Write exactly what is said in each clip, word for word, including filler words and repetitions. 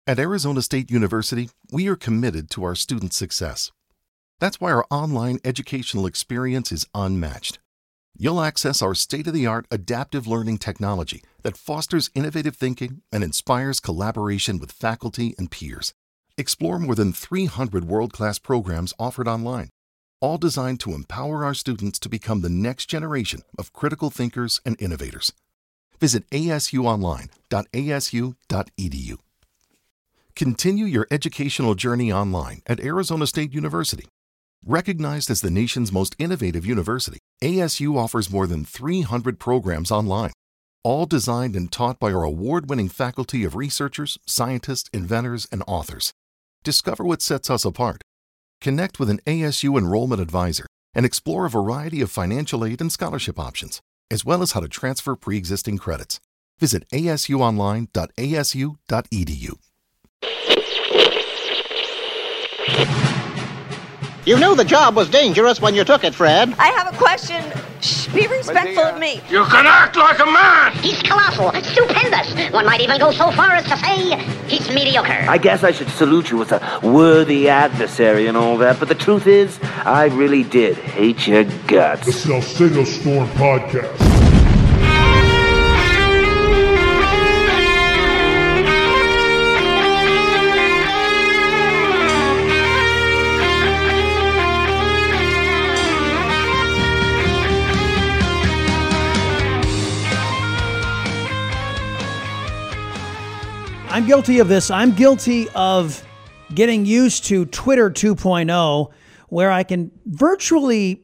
At Arizona State University, we are committed to our students' success. That's why our online educational experience is unmatched. You'll access our state-of-the-art adaptive learning technology that fosters innovative thinking and inspires collaboration with faculty and peers. Explore more than three hundred world-class programs offered online, all designed to empower our students to become the next generation of critical thinkers and innovators. Visit A S U online dot A S U dot E D U. Continue your educational journey online at Arizona State University. Recognized as the nation's most innovative university, A S U offers more than three hundred programs online, all designed and taught by our award-winning faculty of researchers, scientists, inventors, and authors. Discover what sets us apart. Connect with an A S U enrollment advisor and explore a variety of financial aid and scholarship options, as well as how to transfer pre-existing credits. Visit A S U online dot A S U dot E D U. You knew the job was dangerous when you took it, Fred. I have a question. Shh, be respectful of me. You can act like a man! He's colossal, stupendous. One might even go so far as to say he's mediocre. I guess I should salute you as a worthy adversary and all that, but the truth is, I really did hate your guts. The Salcedo Storm Podcast. I'm guilty of this. I'm guilty of getting used to Twitter two point oh, where I can virtually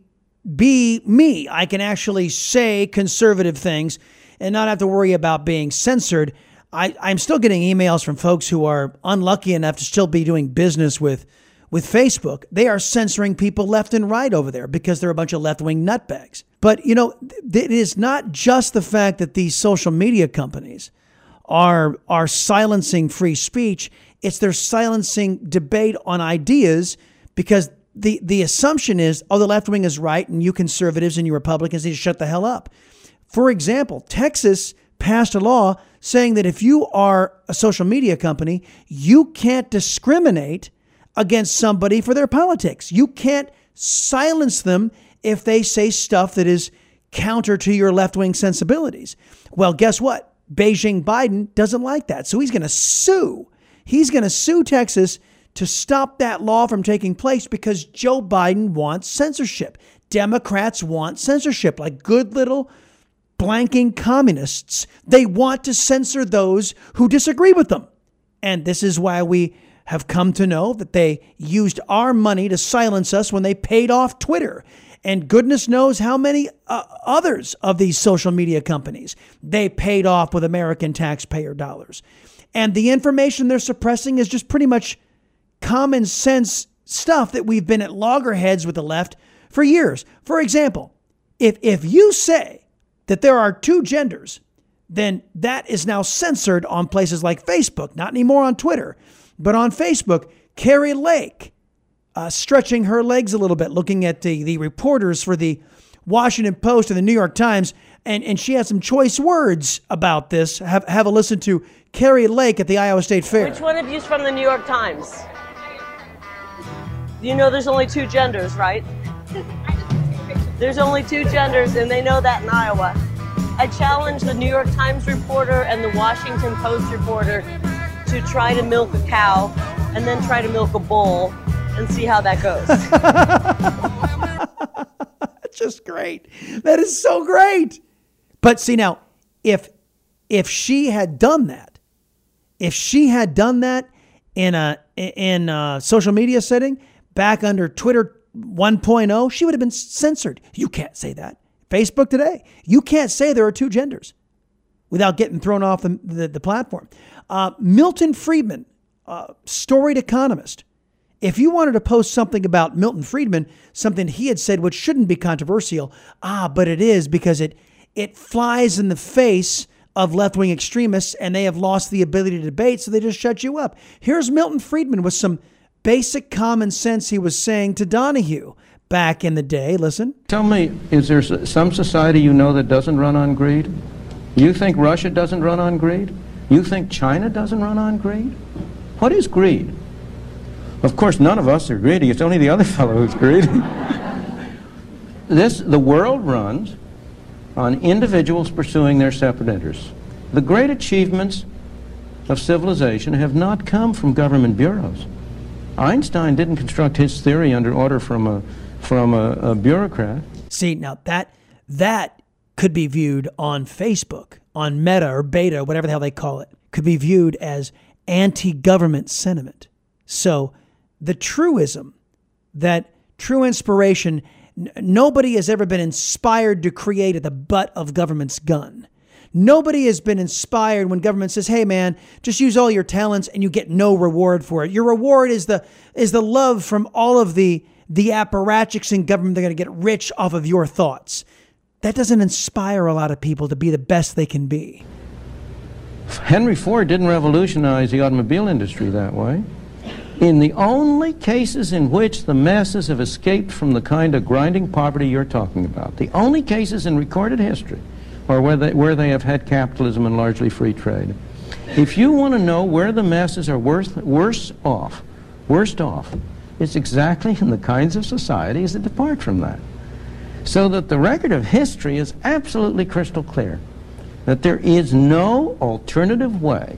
be me. I can actually say conservative things and not have to worry about being censored. I, I'm still getting emails from folks who are unlucky enough to still be doing business with, with Facebook. They are censoring people left and right over there because they're a bunch of left-wing nutbags. But, you know, it is not just the fact that these social media companies are are silencing free speech. It's they're silencing debate on ideas because the, the assumption is, oh, the left wing is right and you conservatives and you Republicans need to shut the hell up. For example, Texas passed a law saying that if you are a social media company, you can't discriminate against somebody for their politics. You can't silence them if they say stuff that is counter to your left-wing sensibilities. Well, guess what? Beijing Biden doesn't like that. So he's going to sue. He's going to sue Texas to stop that law from taking place because Joe Biden wants censorship. Democrats want censorship, like good little blanking communists. They want to censor those who disagree with them. And this is why we have come to know that they used our money to silence us when they paid off Twitter. And goodness knows how many uh, others of these social media companies they paid off with American taxpayer dollars. And the information they're suppressing is just pretty much common sense stuff that we've been at loggerheads with the left for years. For example, if if you say that there are two genders, then that is now censored on places like Facebook, not anymore on Twitter, but on Facebook. Carrie Lake, Uh, stretching her legs a little bit, looking at the, the reporters for the Washington Post and the New York Times, and, and she had some choice words about this. Have, have a listen to Carrie Lake at the Iowa State Fair. Which one of you is from the New York Times? You know there's only two genders, right? There's only two genders, and they know that in Iowa. I challenge the New York Times reporter and the Washington Post reporter to try to milk a cow and then try to milk a bull and see how that goes. That's just great. That is so great. But see now, if if she had done that, if she had done that in a in a social media setting back under Twitter one point oh, she would have been censored. You can't say that. Facebook today, you can't say there are two genders without getting thrown off the the, the platform. Uh, Milton Friedman, uh, storied economist. If you wanted to post something about Milton Friedman, something he had said which shouldn't be controversial, ah, but it is because it it flies in the face of left-wing extremists and they have lost the ability to debate, so they just shut you up. Here's Milton Friedman with some basic common sense he was saying to Donahue back in the day. Listen. Tell me, is there some society you know that doesn't run on greed? You think Russia doesn't run on greed? You think China doesn't run on greed? What is greed? Of course, none of us are greedy. It's only the other fellow who's greedy. This, the world runs on individuals pursuing their separate interests. The great achievements of civilization have not come from government bureaus. Einstein didn't construct his theory under order from a from a, a bureaucrat. See, now that that could be viewed on Facebook, on Meta or Beta, whatever the hell they call it, could be viewed as anti-government sentiment. So the truism that true inspiration, n- nobody has ever been inspired to create at the butt of government's gun. Nobody has been inspired when government says, hey, man, just use all your talents and you get no reward for it. Your reward is the is the love from all of the, the apparatchiks in government. They're going to get rich off of your thoughts. That doesn't inspire a lot of people to be the best they can be. Henry Ford didn't revolutionize the automobile industry that way. In the only cases in which the masses have escaped from the kind of grinding poverty you're talking about, the only cases in recorded history or where they, where they have had capitalism and largely free trade. If you want to know where the masses are worse, worse off, worst off, it's exactly in the kinds of societies that depart from that. So that the record of history is absolutely crystal clear, that there is no alternative way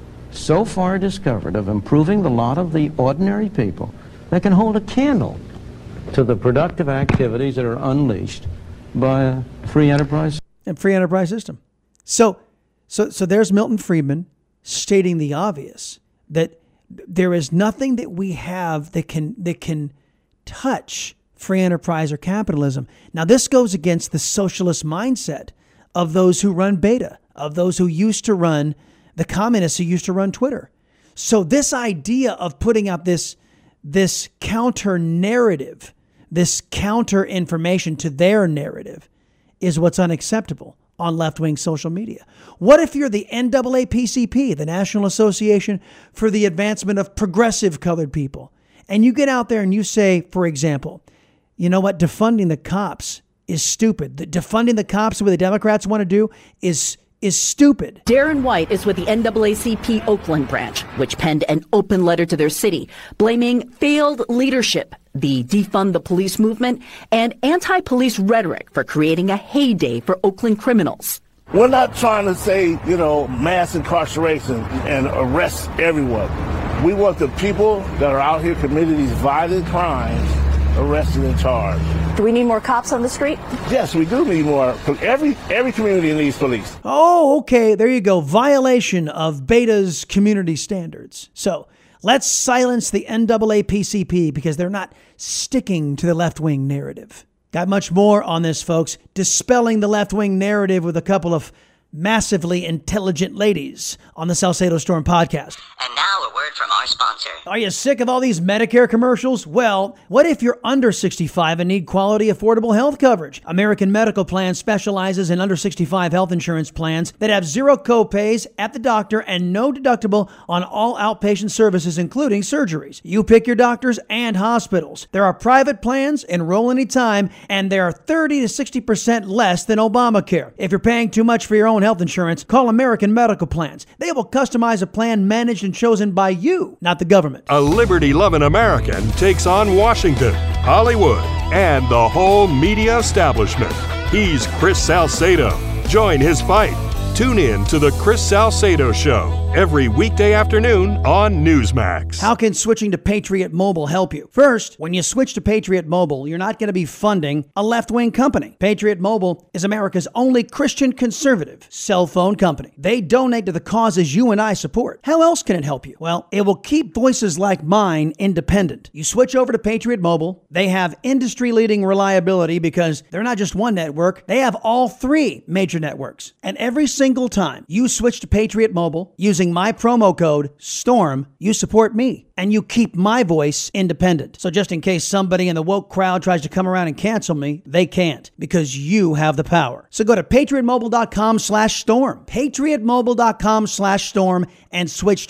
so far discovered of improving the lot of the ordinary people that can hold a candle to the productive activities that are unleashed by a free enterprise and free enterprise system. So, so, so there's Milton Friedman stating the obvious, that there is nothing that we have that can that can touch free enterprise or capitalism. Now, this goes against the socialist mindset of those who run Beta, of those who used to run, the communists who used to run Twitter. So this idea of putting out this this counter narrative, this counter information to their narrative, is what's unacceptable on left-wing social media. What if you're the N double A P C P, the National Association for the Advancement of Progressive Colored People, and you get out there and you say, for example, you know what, defunding the cops is stupid. The, defunding the cops, the way the Democrats want to do, is is stupid. Darren White is with the N double A C P Oakland branch, which penned an open letter to their city, blaming failed leadership, the defund the police movement, and anti-police rhetoric for creating a heyday for Oakland criminals. We're not trying to say, you know, mass incarceration and arrest everyone. We want the people that are out here committing these violent crimes arrested and charged. Do we need more cops on the street? Yes, we do need more. Every every community needs police. Oh, okay. There you go. Violation of Beta's community standards. So let's silence the N double A P C P because they're not sticking to the left-wing narrative. Got much more on this, folks. Dispelling the left-wing narrative with a couple of massively intelligent ladies on the Salcedo Storm podcast. And now a word from our sponsor. Are you sick of all these Medicare commercials? Well, what if you're under sixty-five and need quality, affordable health coverage? American Medical Plan specializes in under sixty-five health insurance plans that have zero copays at the doctor and no deductible on all outpatient services, including surgeries. You pick your doctors and hospitals. There are private plans, enroll anytime, and they are thirty to sixty percent less than Obamacare. If you're paying too much for your own health insurance, call American Medical Plans. They will customize a plan managed and chosen by you, not the government. A liberty-loving American takes on Washington, Hollywood, and the whole media establishment. He's Chris Salcedo. Join his fight. Tune in to The Chris Salcedo Show every weekday afternoon on Newsmax. How can switching to Patriot Mobile help you? First, when you switch to Patriot Mobile, you're not going to be funding a left-wing company. Patriot Mobile is America's only Christian conservative cell phone company. They donate to the causes you and I support. How else can it help you? Well, it will keep voices like mine independent. You switch over to Patriot Mobile. They have industry-leading reliability because they're not just one network. They have all three major networks. And every single time you switch to Patriot Mobile using my promo code STORM, you support me and you keep my voice independent. So just in case somebody in the woke crowd tries to come around and cancel me, they can't because you have the power. So go to patriotmobile.com slash storm, patriotmobile.com slash storm and switch today.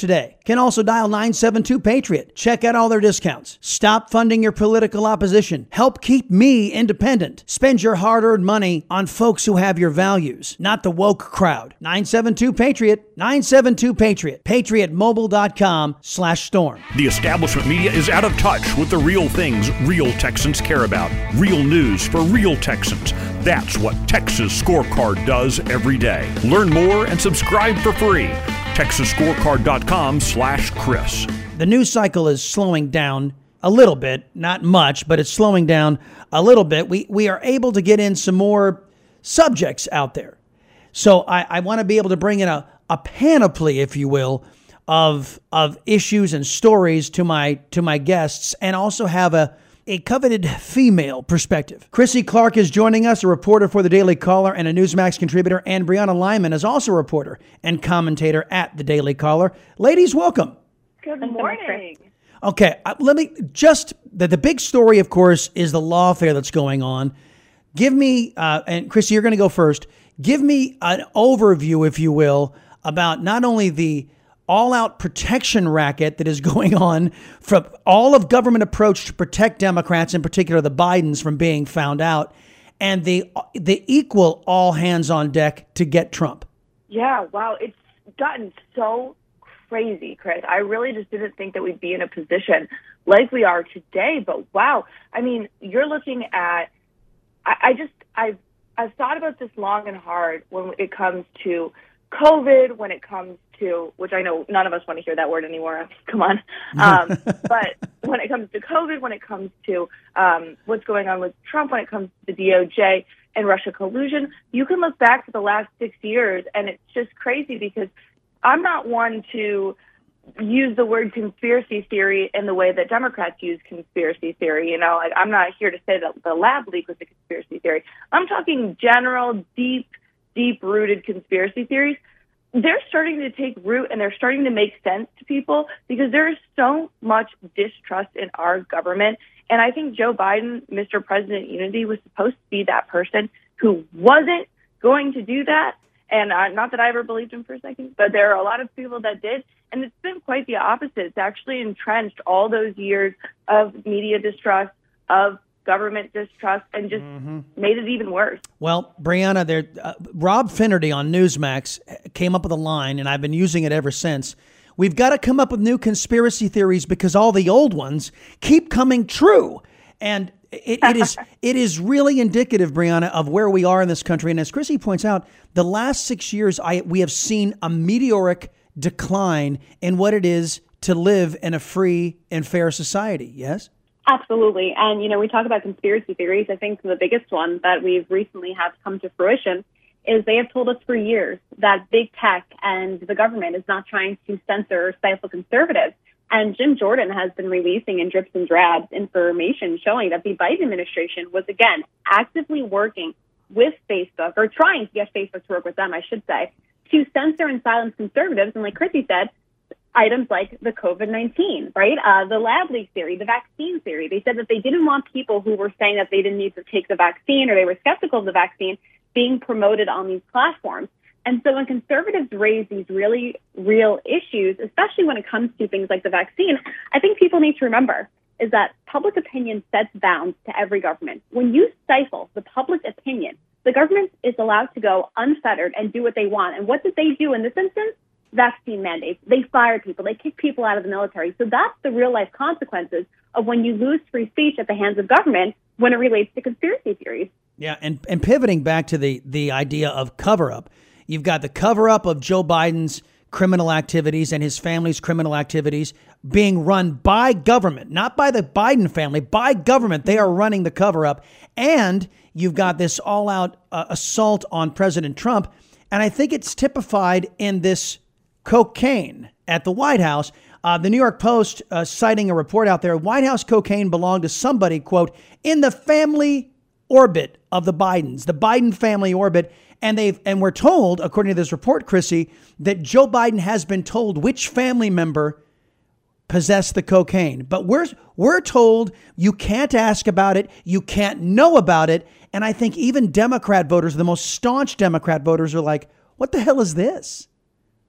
can also dial nine seven two Patriot. Check out all their discounts. Stop funding your political opposition. Help keep me independent. Spend your hard-earned money on folks who have your values, not the woke crowd. nine seven two Patriot. nine seven two Patriot. patriot mobile dot com slash storm. The establishment media is out of touch with the real things real Texans care about. Real news for real Texans. That's what Texas Scorecard does every day. Learn more and subscribe for free. Texas Scorecard dot com slash Chris. The news cycle is slowing down a little bit, not much, but it's slowing down a little bit. We we are able to get in some more subjects out there. So I, I want to be able to bring in a, a panoply, if you will, of of issues and stories to my to my guests, and also have a a coveted female perspective. Chrissy Clark is joining us, a reporter for the Daily Caller and a Newsmax contributor, and Brianna Lyman is also a reporter and commentator at the Daily Caller. Ladies, welcome. Good morning. Okay, uh, let me just, the, the big story, of course, is the lawfare that's going on. Give me, uh, and Chrissy, you're going to go first. Give me an overview, if you will, about not only the all-out protection racket that is going on from all of government approach to protect Democrats, in particular the Bidens, from being found out, and the the equal all hands on deck to get Trump. Yeah, wow, it's gotten so crazy, Chris. I really just didn't think that we'd be in a position like we are today. But wow, I mean, you're looking at. I, I just I've I've thought about this long and hard when it comes to COVID, when it comes to, which I know none of us want to hear that word anymore. Come on. Um, but when it comes to COVID, when it comes to um, what's going on with Trump, when it comes to the D O J and Russia collusion, you can look back to the last six years, and it's just crazy because I'm not one to use the word conspiracy theory in the way that Democrats use conspiracy theory. You know, like, I'm not here to say that the lab leak was a conspiracy theory. I'm talking general, deep, deep-rooted conspiracy theories. They're starting to take root and they're starting to make sense to people because there is so much distrust in our government. And I think Joe Biden, Mister President Unity, was supposed to be that person who wasn't going to do that. And uh, not that I ever believed him for a second, but there are a lot of people that did. And it's been quite the opposite. It's actually entrenched all those years of media distrust, of government distrust, and just mm-hmm. made it even worse. Well, Brianna, there, uh, Rob Finnerty on Newsmax came up with a line, and I've been using it ever since. We've got to come up with new conspiracy theories because all the old ones keep coming true. And it, it is it is really indicative, Brianna, of where we are in this country. And as Chrissy points out, the last six years, I we have seen a meteoric decline in what it is to live in a free and fair society. Yes? Absolutely. And, you know, we talk about conspiracy theories. I think the biggest one that we've recently had come to fruition is they have told us for years that big tech and the government is not trying to censor or stifle conservatives. And Jim Jordan has been releasing in drips and drabs information showing that the Biden administration was, again, actively working with Facebook, or trying to get Facebook to work with them, I should say, to censor and silence conservatives. And like Chrissy said, items like the COVID nineteen, right? Uh, the lab leak theory, the vaccine theory. They said that they didn't want people who were saying that they didn't need to take the vaccine or they were skeptical of the vaccine being promoted on these platforms. And so when conservatives raise these really real issues, especially when it comes to things like the vaccine, I think people need to remember is that public opinion sets bounds to every government. When you stifle the public opinion, the government is allowed to go unfettered and do what they want. And what did they do in this instance? Vaccine mandates. They fired people. They kicked people out of the military. So that's the real life consequences of when you lose free speech at the hands of government when it relates to conspiracy theories. Yeah, and, and pivoting back to the, the idea of cover-up, you've got the cover-up of Joe Biden's criminal activities and his family's criminal activities being run by government, not by the Biden family, by government. They are running the cover-up. And you've got this all-out uh, assault on President Trump. And I think it's typified in this cocaine at the White House. Uh, the New York Post, uh, citing a report out there, White House cocaine belonged to somebody, quote, in the family orbit of the Bidens, the Biden family orbit. And they've and we're told, according to this report, Chrissy, that Joe Biden has been told which family member possessed the cocaine. But we're we're told you can't ask about it, you can't know about it. And I think even Democrat voters, the most staunch Democrat voters, are like, what the hell is this?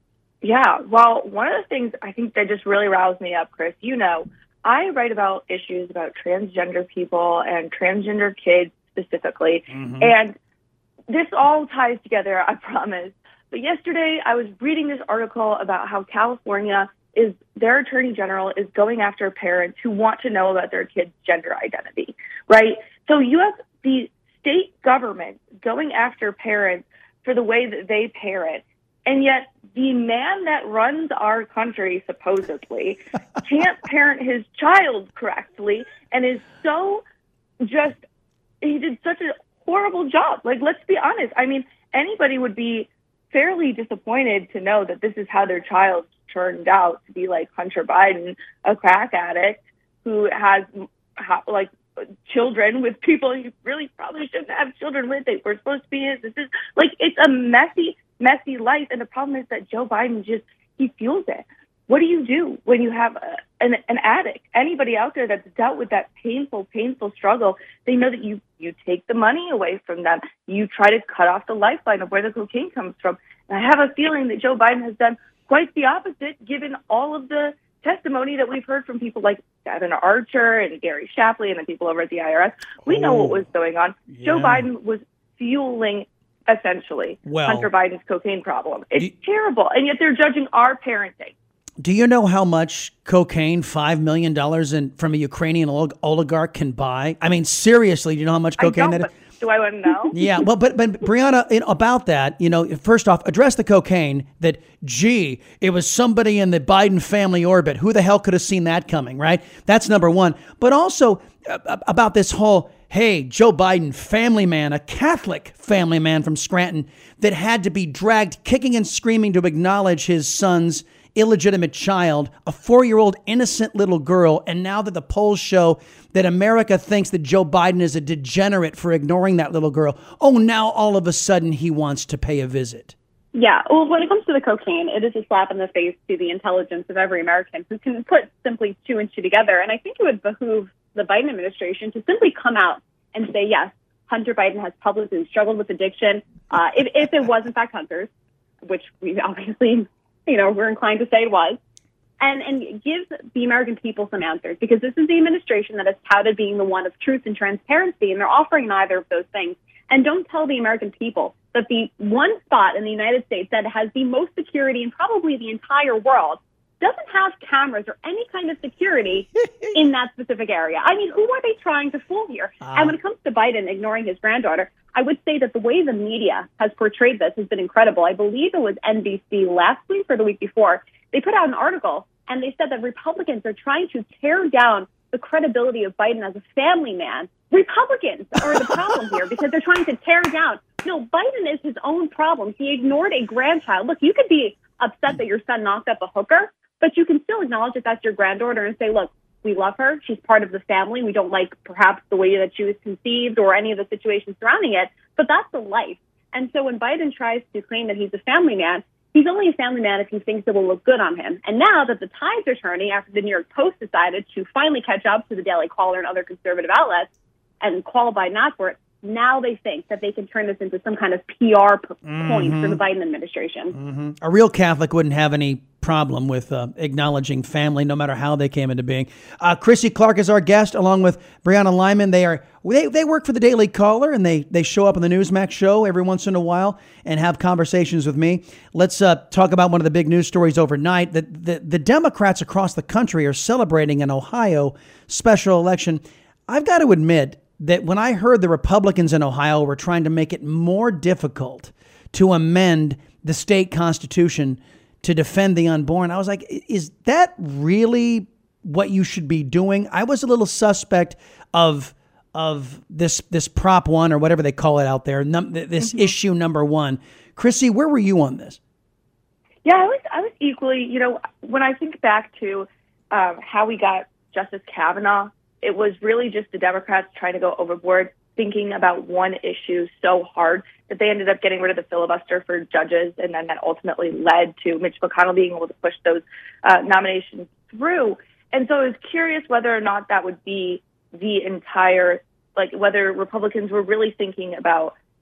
Yeah, well, one of the things I think that just really roused me up, Chris, you know, I write about issues about transgender people and transgender kids specifically, mm-hmm. and this all ties together, I promise. But yesterday I was reading this article about how California is, their attorney general is going after parents who want to know about their kids' gender identity, right? So you have the state government going after parents for the way that they parent, and yet the man that runs our country, supposedly, can't parent his child correctly and is so just, he did such a horrible job. Like, let's be honest. I mean, anybody would be fairly disappointed to know that this is how their child turned out to be, like Hunter Biden, a crack addict who has, like, children with people you really probably shouldn't have children with. They were supposed to be his. This is, like, it's a messy, messy life. And the problem is that Joe Biden just, he fuels it. What do you do when you have a, an, an addict? Anybody out there that's dealt with that painful, painful struggle, they know that you, you take the money away from them. You try to cut off the lifeline of where the cocaine comes from. And I have a feeling that Joe Biden has done quite the opposite, given all of the testimony that we've heard from people like Devin Archer and Gary Shapley and the people over at the I R S. We oh, know what was going on. Yeah. Joe Biden was fueling, essentially, well, Hunter Biden's cocaine problem. It's do, terrible. And yet they're judging our parenting. Do you know how much cocaine five million dollars in, from a Ukrainian oligarch can buy? I mean, seriously, do you know how much cocaine that is? Do I want to know? Yeah, well, but, but Brianna, you know, about that, you know, first off, address the cocaine that, gee, it was somebody in the Biden family orbit. Who the hell could have seen that coming, right? That's number one. But also uh, about this whole, hey, Joe Biden, family man, a Catholic family man from Scranton that had to be dragged kicking and screaming to acknowledge his son's illegitimate child, a four-year-old innocent little girl, and now that the polls show that America thinks that Joe Biden is a degenerate for ignoring that little girl, oh, now all of a sudden he wants to pay a visit. Yeah, well, when it comes to the cocaine, it is a slap in the face to the intelligence of every American who can put simply two and two together. And I think it would behoove the Biden administration to simply come out and say, yes, Hunter Biden has publicly struggled with addiction. Uh, if, if it was, in fact, Hunter's, which we obviously... you know, we're inclined to say it was, and, and give the American people some answers, because this is the administration that has touted being the one of truth and transparency, and they're offering neither of those things. And don't tell the American people that the one spot in the United States that has the most security in probably the entire world doesn't have cameras or any kind of security in that specific area. I mean, who are they trying to fool here? Uh, and when it comes to Biden ignoring his granddaughter, I would say that the way the media has portrayed this has been incredible. I believe it was N B C last week or the week before. They put out an article and they said that Republicans are trying to tear down the credibility of Biden as a family man. Republicans are the problem here because they're trying to tear down. No, Biden is his own problem. He ignored a grandchild. Look, you could be upset that your son knocked up a hooker, but you can still acknowledge that that's your granddaughter and say, look, we love her. She's part of the family. We don't like perhaps the way that she was conceived or any of the situations surrounding it, but that's the life. And so when Biden tries to claim that he's a family man, he's only a family man if he thinks it will look good on him. And now that the tides are turning after the New York Post decided to finally catch up to the Daily Caller and other conservative outlets and call Biden out for it, now they think that they can turn this into some kind of P R p- mm-hmm. point for the Biden administration. Mm-hmm. A real Catholic wouldn't have any problem with uh, acknowledging family, no matter how they came into being. Uh, Chrissy Clark is our guest, along with Brianna Lyman. They are they they work for the Daily Caller, and they they show up on the Newsmax show every once in a while and have conversations with me. Let's uh, talk about one of the big news stories overnight. The, the the Democrats across the country are celebrating an Ohio special election. I've got to admit that when I heard the Republicans in Ohio were trying to make it more difficult to amend the state constitution to defend the unborn, I was like, is that really what you should be doing? I was a little suspect of of this this Prop One or whatever they call it out there, num- this mm-hmm. issue number one. Chrissy, where were you on this? Yeah, I was I was equally, you know, when I think back to um, how we got Justice Kavanaugh, it was really just the Democrats trying to go overboard, thinking about one issue so hard that they ended up getting rid of the filibuster for judges, and then that ultimately led to Mitch McConnell being able to push those uh, nominations through. And so I was curious whether or not that would be the entire, like whether Republicans were really thinking about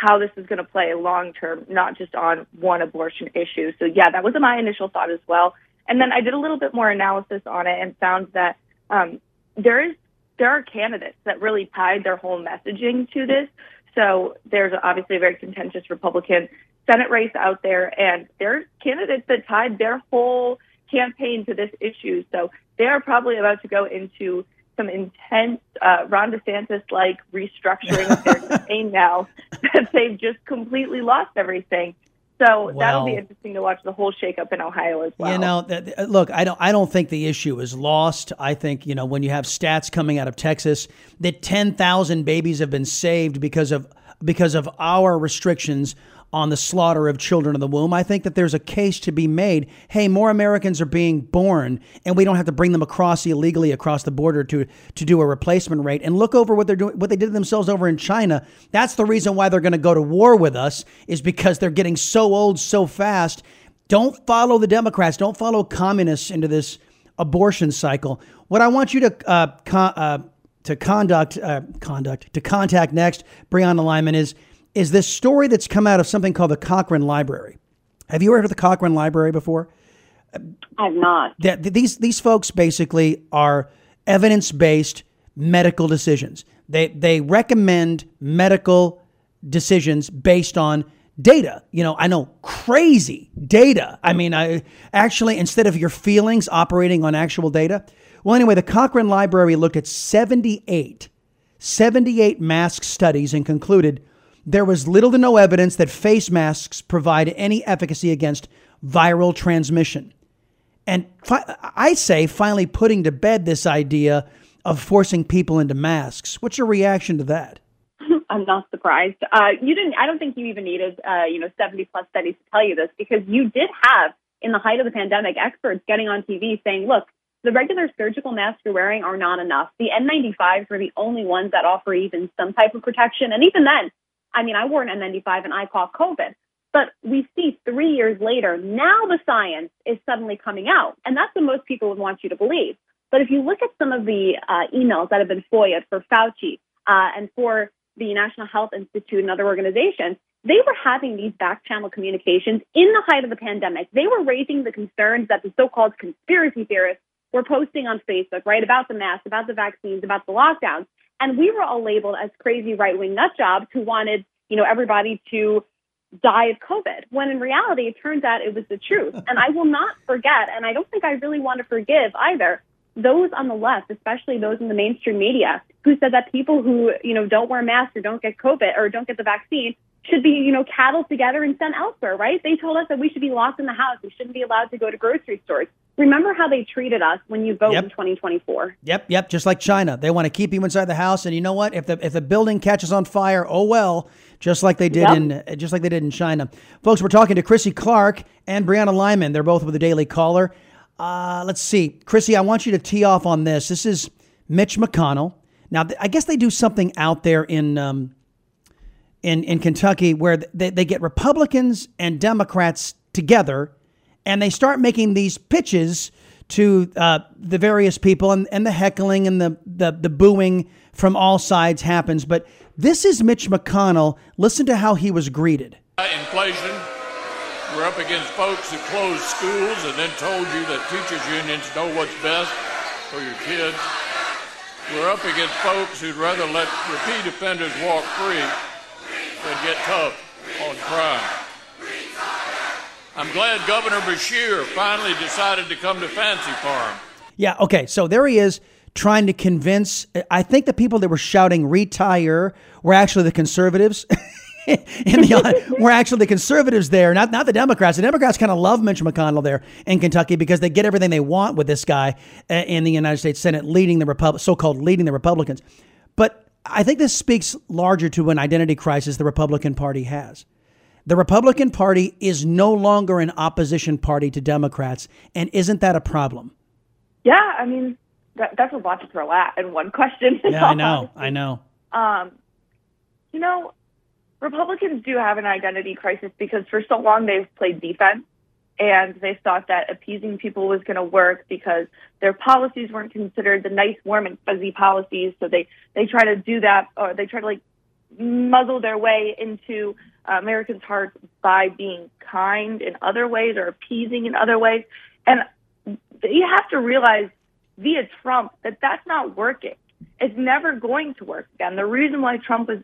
how this is going to play long term, not just on one abortion issue. So yeah, that was my initial thought as well. And then I did a little bit more analysis on it and found that um, there is there are candidates that really tied their whole messaging to this. So there's obviously a very contentious Republican Senate race out there, and there's candidates that tied their whole campaign to this issue. So they are probably about to go into some intense uh, Ron DeSantis-like restructuring of their campaign now that they've just completely lost everything. So Well, that'll be interesting to watch the whole shakeup in Ohio as well. You know, th- th- look, I don't, I don't think the issue is lost. I think, you know, when you have stats coming out of Texas that ten thousand babies have been saved because of because of our restrictions on the slaughter of children in the womb, I think that there's a case to be made. Hey, more Americans are being born, and we don't have to bring them across illegally across the border to to do a replacement rate. And look over what they're doing, what they did to themselves over in China. That's the reason why they're going to go to war with us, is because they're getting so old so fast. Don't follow the Democrats. Don't follow communists into this abortion cycle. What I want you to uh, con- uh, to conduct uh, conduct to contact next, Brianna Lyman, is. is this story that's come out of something called the Cochrane Library. Have you heard of the Cochrane Library before? I've not. That these these folks basically are evidence-based medical decisions. They they recommend medical decisions based on data. You know, I know, crazy data. I mean, I actually, instead of your feelings operating on actual data. Well, anyway, the Cochrane Library looked at seventy-eight, seventy-eight mask studies and concluded there was little to no evidence that face masks provide any efficacy against viral transmission. And fi- I say finally putting to bed this idea of forcing people into masks. What's your reaction to that? I'm not surprised. Uh, you didn't. I don't think you even needed, uh, you know, seventy plus studies to tell you this, because you did have, in the height of the pandemic, experts getting on T V saying, look, the regular surgical masks you're wearing are not enough. The N ninety-fives were the only ones that offer even some type of protection. And even then, I mean, I wore an N ninety-five and I caught COVID. But we see three years later, now the science is suddenly coming out. And that's what most people would want you to believe. But if you look at some of the uh, emails that have been FOIA'd for Fauci uh, and for the National Health Institute and other organizations, they were having these back channel communications in the height of the pandemic. They were raising the concerns that the so-called conspiracy theorists were posting on Facebook, right, about the masks, about the vaccines, about the lockdowns. And we were all labeled as crazy right-wing nut jobs who wanted, you know, everybody to die of COVID, when in reality, it turns out it was the truth. And I will not forget, and I don't think I really want to forgive either, those on the left, especially those in the mainstream media, who said that people who, you know, don't wear masks or don't get COVID or don't get the vaccine should be, you know, cattled together and sent elsewhere, right? They told us that we should be locked in the house. We shouldn't be allowed to go to grocery stores. Remember how they treated us when you vote Yep. in twenty twenty-four. Yep, yep, just like China. They want to keep you inside the house, and you know what? If the if the building catches on fire, oh well, just like they did Yep. in just like they did in China. Folks, we're talking to Chrissy Clark and Brianna Lyman. They're both with the Daily Caller. Uh, let's see. Chrissy, I want you to tee off on this. This is Mitch McConnell. Now, th- I guess they do something out there in um, in in Kentucky where they, they get Republicans and Democrats together, and they start making these pitches to uh, the various people, and, and the heckling and the, the, the booing from all sides happens. But this is Mitch McConnell. Listen to how he was greeted. Inflation. We're up against folks who closed schools and then told you that teachers' unions know what's best for your kids. We're up against folks who'd rather let repeat offenders walk free than get tough on crime. I'm glad Governor Beshear finally decided to come to Fancy Farm. Yeah, okay, so there he is trying to convince, I think the people that were shouting retire were actually the conservatives. in the, we're actually the conservatives there, not not the Democrats. The Democrats kind of love Mitch McConnell there in Kentucky because they get everything they want with this guy in the United States Senate leading the Repub- so-called leading the Republicans. But I think this speaks larger to an identity crisis the Republican Party has. The Republican Party is no longer an opposition party to Democrats, and isn't that a problem? Yeah, I mean, that, that's a lot to throw at in one question. Yeah, I know, I know. Um, you know, Republicans do have an identity crisis because for so long they've played defense, and they thought that appeasing people was going to work because their policies weren't considered the nice, warm, and fuzzy policies. So they, they try to do that, or they try to like muzzle their way into uh, Americans' hearts by being kind in other ways or appeasing in other ways. And you have to realize via Trump that that's not working. It's never going to work again. The reason why Trump is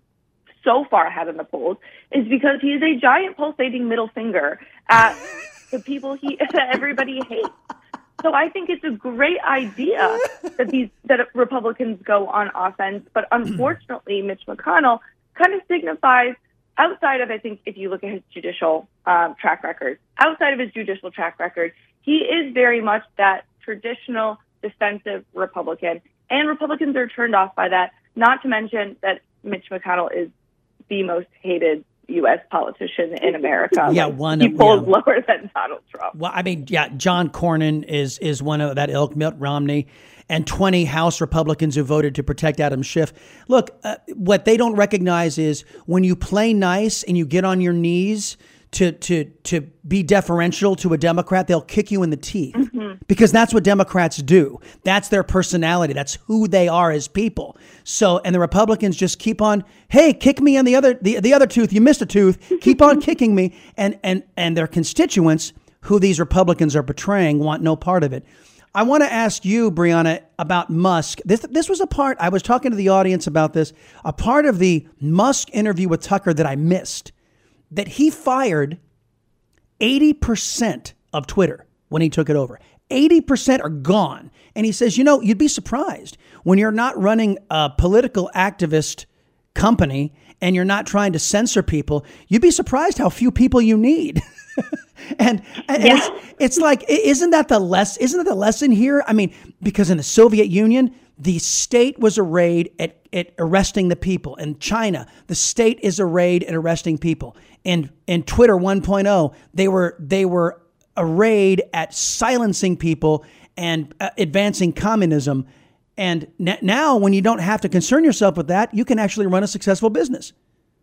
so far ahead in the polls is because he is a giant pulsating middle finger at the people he that everybody hates. So I think it's a great idea that these that Republicans go on offense, but unfortunately, Mitch McConnell kind of signifies, outside of, I think, if you look at his judicial um, track record, outside of his judicial track record, he is very much that traditional defensive Republican, and Republicans are turned off by that. Not to mention that Mitch McConnell is the most hated U S politician in America. Yeah, like, one he of, polls yeah. lower than Donald Trump. Well, I mean, yeah, John Cornyn is is one of that ilk, Mitt Romney, and twenty House Republicans who voted to protect Adam Schiff. Look, uh, what they don't recognize is when you play nice and you get on your knees to to to be deferential to a Democrat, they'll kick you in the teeth. Mm-hmm. Because that's what Democrats do. That's their personality. That's who they are as people. So, and the Republicans just keep on, hey, kick me in the other the, the other tooth. You missed a tooth. Keep on kicking me. And and and their constituents, who these Republicans are portraying, want no part of it. I want to ask you, Brianna, about Musk. This this was a part, I was talking to the audience about this, a part of the Musk interview with Tucker that I missed, that he fired eighty percent of Twitter when he took it over. eighty percent are gone. And he says, you know, you'd be surprised when you're not running a political activist company and you're not trying to censor people, you'd be surprised how few people you need. and and Yeah. it's, it's like, isn't that the less, isn't that the lesson here? I mean, because in the Soviet Union, the state was arrayed at, at arresting the people. In China, the state is arrayed at arresting people. In in Twitter one point oh, they were they were arrayed at silencing people and uh, advancing communism. And n- now when you don't have to concern yourself with that, you can actually run a successful business.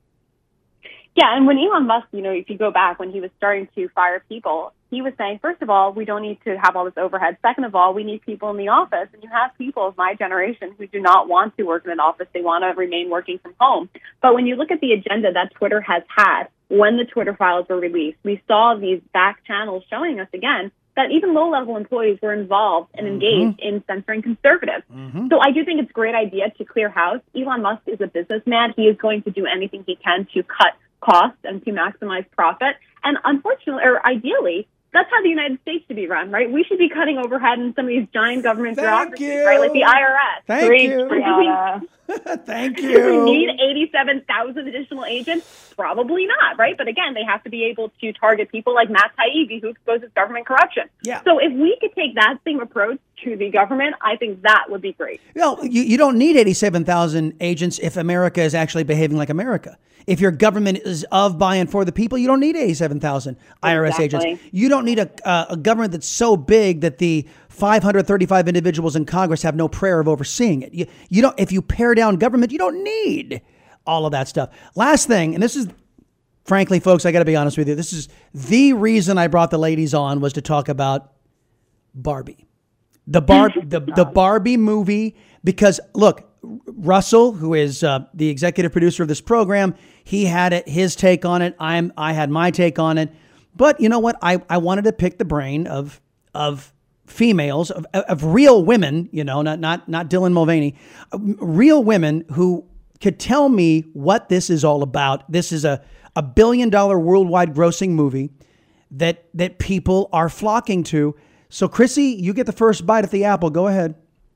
Yeah, and when Elon Musk, you know, if you go back when he was starting to fire people, he was saying, first of all, we don't need to have all this overhead. Second of all, we need people in the office. And you have people of my generation who do not want to work in an office. They want to remain working from home. But when you look at the agenda that Twitter has had when the Twitter files were released, we saw these back channels showing us again that even low-level employees were involved and engaged mm-hmm. in censoring conservatives. Mm-hmm. So I do think it's a great idea to clear house. Elon Musk is a businessman. He is going to do anything he can to cut costs and to maximize profit. And unfortunately, or ideally, that's how the United States should be run, right? We should be cutting overhead in some of these giant government Thank bureaucracies, you. right? Like the I R S. Thank Great. you. Brianna. Thank Do you. we need eighty-seven thousand additional agents? Probably not, right? But again, they have to be able to target people like Matt Taibbi, who exposes government corruption. Yeah. So if we could take that same approach to the government, I think that would be great. No, you, you don't need eighty-seven thousand agents if America is actually behaving like America. If your government is of, by, and for the people, you don't need eighty-seven thousand I R S Exactly. agents. You don't need a, uh, a government that's so big that the five hundred thirty-five individuals in Congress have no prayer of overseeing it. You, you don't. If you pare down government, you don't need all of that stuff. Last thing, and this is, frankly, folks, I got to be honest with you. This is the reason I brought the ladies on, was to talk about Barbie. The Bar the, the Barbie movie, because look, Russell, who is uh, the executive producer of this program, he had it, his take on it. I'm I had my take on it. But you know what? I, I wanted to pick the brain of of females, of, of real women, you know, not not not Dylan Mulvaney, uh, real women who could tell me what this is all about. This is a, a billion dollar worldwide grossing movie that that people are flocking to. So, Chrissy, you get the first bite at the apple. Go ahead.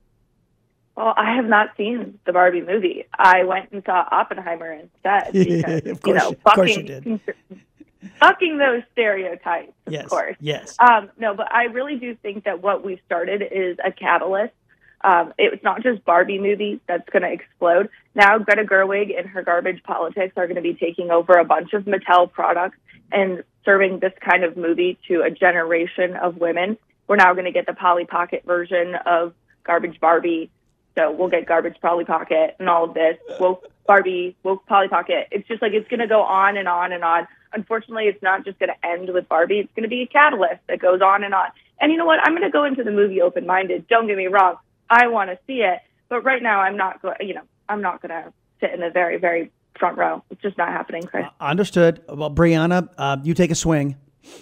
Well, I have not seen the Barbie movie. I went and saw Oppenheimer instead. Because, of course, you know, of bucking, course you did. bucking those stereotypes, Yes, of course. yes. Um, no, but I really do think that what we've started is a catalyst. Um, it's not just Barbie movies that's going to explode. Now Greta Gerwig and her garbage politics are going to be taking over a bunch of Mattel products and serving this kind of movie to a generation of women. We're now going to get the Polly Pocket version of Garbage Barbie. So we'll get Garbage Polly Pocket and all of this. Woke Barbie, woke Polly Pocket. It's just like it's going to go on and on and on. Unfortunately, it's not just going to end with Barbie. It's going to be a catalyst that goes on and on. And you know what? I'm going to go into the movie open-minded. Don't get me wrong. I want to see it. But right now, I'm not going. You know, I'm not going to sit in the very, very front row. It's just not happening, Chris. Uh, understood. Well, Brianna, uh, you take a swing.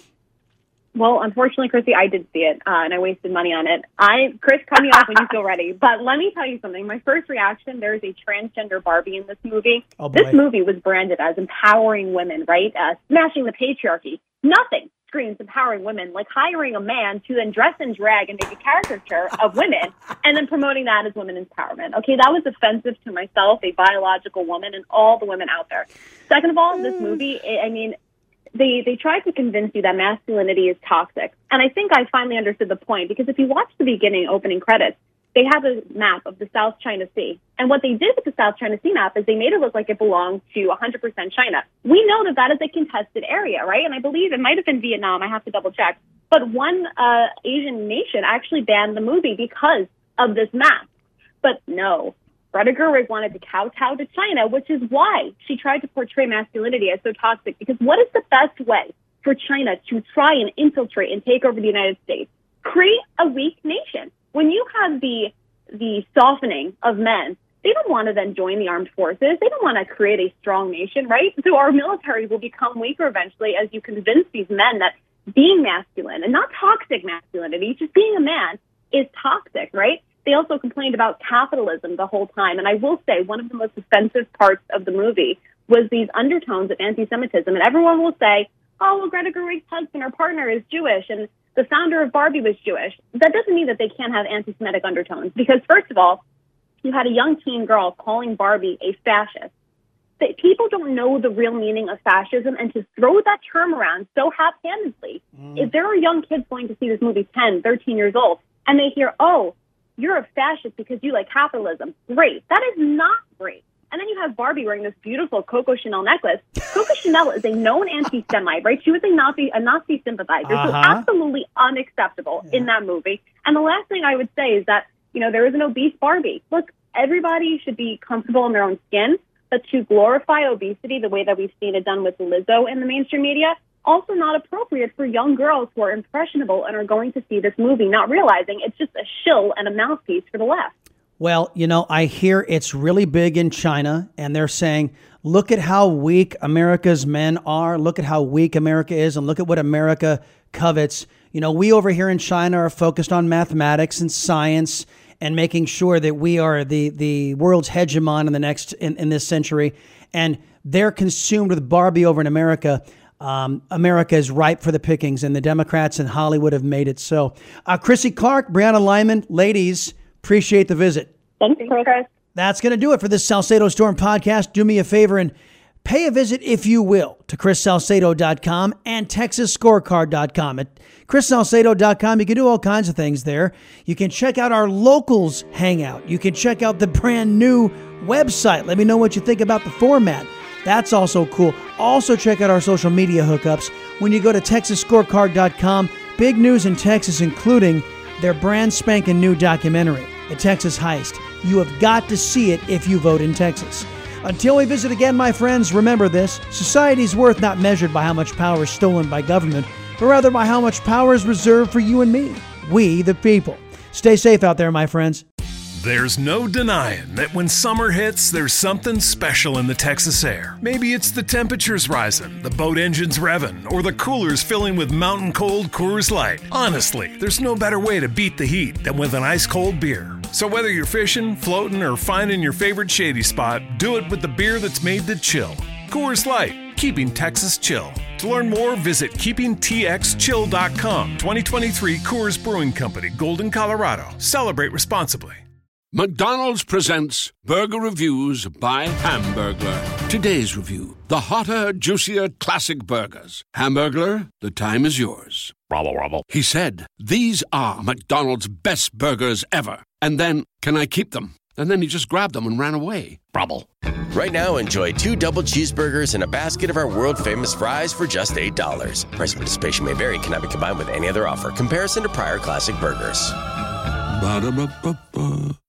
Well, unfortunately, Chrissy, I did see it, uh, and I wasted money on it. I, Chris, cut me off when you feel ready. But let me tell you something. My first reaction, there is a transgender Barbie in this movie. Oh, boy. This movie was branded as empowering women, right? Uh, smashing the patriarchy. Nothing screams empowering women like hiring a man to then dress and drag and make a caricature of women and then promoting that as women empowerment. Okay, that was offensive to myself, a biological woman, and all the women out there. Second of all, this movie, I mean, They they tried to convince you that masculinity is toxic. And I think I finally understood the point, because if you watch the beginning opening credits, they have a map of the South China Sea. And what they did with the South China Sea map is they made it look like it belonged to one hundred percent China. We know that that is a contested area, right? And I believe it might have been Vietnam. I have to double check. But one uh, Asian nation actually banned the movie because of this map. But no. Greta Gerwig wanted to kowtow to China, which is why she tried to portray masculinity as so toxic. Because what is the best way for China to try and infiltrate and take over the United States? Create a weak nation. When you have the the softening of men, they don't want to then join the armed forces. They don't want to create a strong nation, right? So our military will become weaker eventually as you convince these men that being masculine, and not toxic masculinity, just being a man, is toxic, right? They also complained about capitalism the whole time. And I will say one of the most offensive parts of the movie was these undertones of anti-Semitism. And everyone will say, oh, well, Greta Gerwig's husband or partner is Jewish and the founder of Barbie was Jewish. That doesn't mean that they can't have anti-Semitic undertones. Because, first of all, you had a young teen girl calling Barbie a fascist. That people don't know the real meaning of fascism, and to throw that term around so half-handedly. Mm. If there are young kids going to see this movie, ten, thirteen years old, and they hear, oh, you're a fascist because you like capitalism. Great. That is not great. And then you have Barbie wearing this beautiful Coco Chanel necklace. Coco Chanel is a known anti-Semite, right? She was a Nazi, a Nazi sympathizer. Uh-huh. So absolutely unacceptable yeah. in that movie. And the last thing I would say is that, you know, there is an obese Barbie. Look, everybody should be comfortable in their own skin, but to glorify obesity the way that we've seen it done with Lizzo in the mainstream media, also not appropriate for young girls who are impressionable and are going to see this movie, not realizing it's just a shill and a mouthpiece for the left. Well, you know, I hear it's really big in China, and they're saying, look at how weak America's men are. Look at how weak America is, and look at what America covets. You know, we over here in China are focused on mathematics and science and making sure that we are the, the world's hegemon in the next in, in this century. And they're consumed with Barbie over in America. Um, America is ripe for the pickings, and the Democrats in Hollywood have made it so. Uh, Chrissy Clark, Brianna Lyman, ladies, appreciate the visit. Thanks, Chris. That's going to do it for this Salcedo Storm podcast. Do me a favor and pay a visit, if you will, to chris salcedo dot com and texas scorecard dot com. At chris salcedo dot com, you can do all kinds of things there. You can check out our locals hangout. You can check out the brand new website. Let me know what you think about the format. That's also cool. Also check out our social media hookups when you go to texas scorecard dot com. Big news in Texas, including their brand spanking new documentary, The Texas Heist. You have got to see it if you vote in Texas. Until we visit again, my friends, remember this. Society's worth not measured by how much power is stolen by government, but rather by how much power is reserved for you and me, we the people. Stay safe out there, my friends. There's no denying that when summer hits, there's something special in the Texas air. Maybe it's the temperatures rising, the boat engines revving, or the coolers filling with mountain cold Coors Light. Honestly, there's no better way to beat the heat than with an ice cold beer. So whether you're fishing, floating, or finding your favorite shady spot, do it with the beer that's made to chill. Coors Light, keeping Texas chill. To learn more, visit keeping t x chill dot com. twenty twenty-three Coors Brewing Company, Golden, Colorado. Celebrate responsibly. McDonald's presents Burger Reviews by Hamburglar. Today's review, the hotter, juicier classic burgers. Hamburglar, the time is yours. Robble, robble. He said, these are McDonald's best burgers ever. And then, can I keep them? And then he just grabbed them and ran away. Robble. Right now, enjoy two double cheeseburgers and a basket of our world-famous fries for just eight dollars. Price of participation may vary. Cannot be combined with any other offer. Comparison to prior classic burgers. Ba-da-ba-ba-ba.